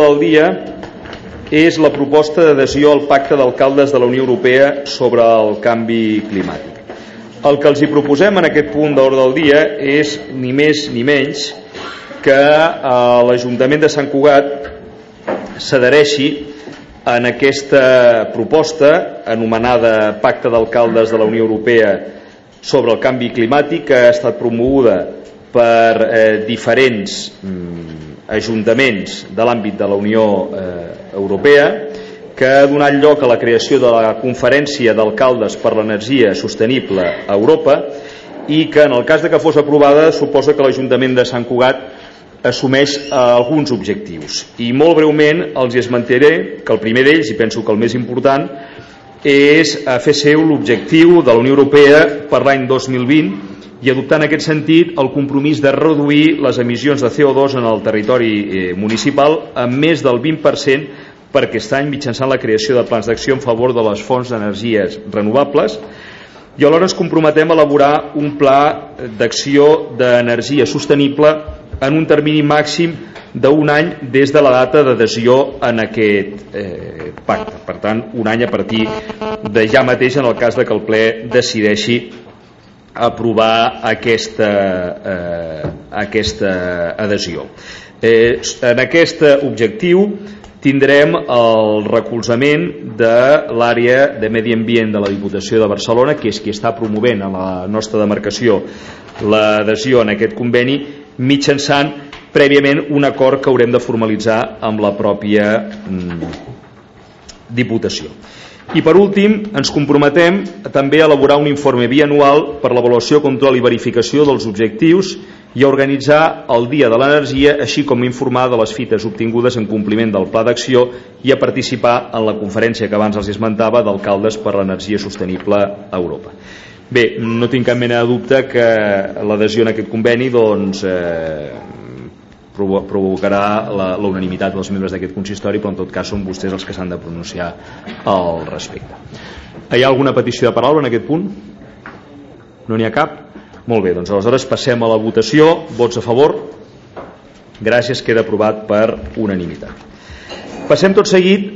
del dia és la proposta d'adhesió al Pacte d'Alcaldes de la Unió Europea sobre el canvi climàtic. El que els hi proposem en aquest punt d'ordre del dia és ni més ni menys que l'Ajuntament de Sant Cugat s'adhereixi en aquesta proposta anomenada Pacte d'Alcaldes de la Unió Europea sobre el canvi climàtic, que ha estat promoguda per diferents ajuntaments de l'àmbit de la Unió Europea, que ha donat lloc a la creació de la Conferència d'Alcaldes per l'Energia Sostenible a Europa i que, en el cas de que fos aprovada, suposa que l'Ajuntament de Sant Cugat assumeix alguns objectius. I molt breument els esmentaré que el primer d'ells, i penso que el més important, és fer seu l'objectiu de la Unió Europea per l'any 2020 i adoptar en aquest sentit el compromís de reduir les emissions de CO2 en el territori municipal en més del 20% per aquest any mitjançant la creació de plans d'acció en favor de les fonts d'energies renovables, i alhora ens comprometem a elaborar un pla d'acció d'energia sostenible en un termini màxim d'un any des de la data d'adhesió en aquest pacte. Per tant, un any a partir de ja mateix en el cas de que el ple decideixi aprovar aquesta adhesió. En aquest objectiu tindrem el recolzament de l'àrea de Medi Ambient de la Diputació de Barcelona, que és qui està promovent a la nostra demarcació l'adhesió en aquest conveni, mitjançant prèviament un acord que haurem de formalitzar amb la pròpia Diputació. I per últim ens comprometem també a elaborar un informe bianual per l'avaluació, control i verificació dels objectius i a organitzar el Dia de l'Energia, així com informar de les fites obtingudes en compliment del pla d'acció i a participar en la conferència que abans els esmentava d'alcaldes per l'energia sostenible a Europa. Bé, no tinc cap mena de dubte que l'adhesió en aquest conveni provocarà la unanimitat dels membres d'aquest consistori, però en tot cas són vostès els que s'han de pronunciar al respecte. Hi ha alguna petició de paraula en aquest punt? No n'hi ha cap? Molt bé, doncs aleshores passem a la votació. Vots a favor? Gràcies, queda aprovat per unanimitat. Passem tot seguit